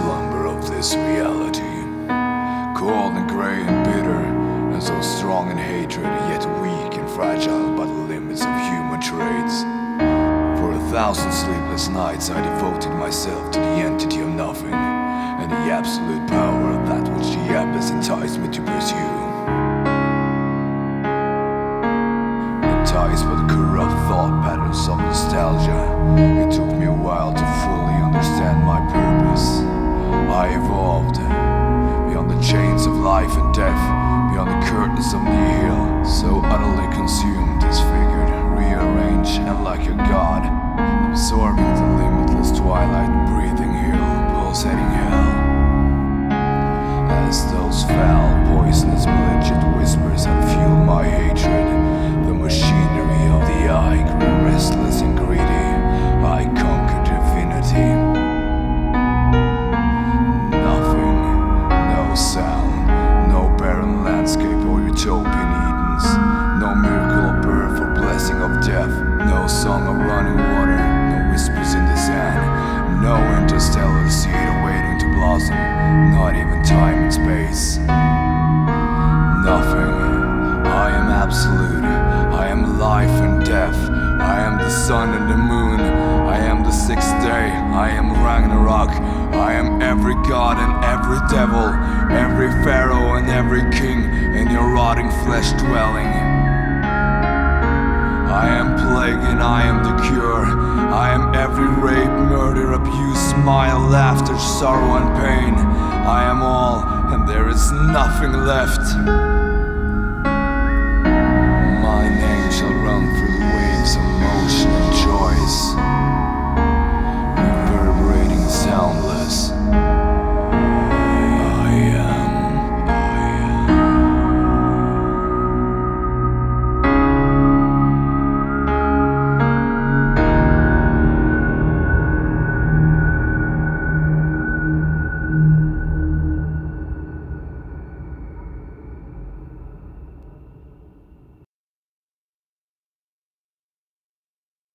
slumber of this reality, cold and grey and bitter, and so strong in hatred, yet weak and fragile by the limits of human traits. For 1,000 sleepless nights I devoted myself to the entity of nothing, and the absolute power of that which the abyss enticed me to pursue. Enticed by the corrupt thought patterns of nostalgia, it took me a while to fully understand my purpose. I evolved beyond the chains of life and death, beyond the curtains of nihil, so utterly consumed, disfigured, rearranged, and like a god, absorbing the limitless twilight, breathing hill, pulsating hell. As those foul, poisonous, malignant whispers have fueled my hatred, the machinery of the eye grew restless and greedy. I conquered divinity. Nothing, no sound, no barren landscape or utopian Edens, no miracle of birth or blessing of death, no song of running water, no whispers in the sand, no interstellar seed awaiting to blossom, not even time and space. Nothing. I am absolute. I am life and death. I am the sun and the moon. I am the sixth day. I am Ragnarok. I am every god and every devil, every pharaoh and every king in your rotting flesh dwelling. I am plague and I am the cure. I am every rape, murder, abuse, smile, laughter, sorrow and pain. I am all, and there is nothing left. My name shall run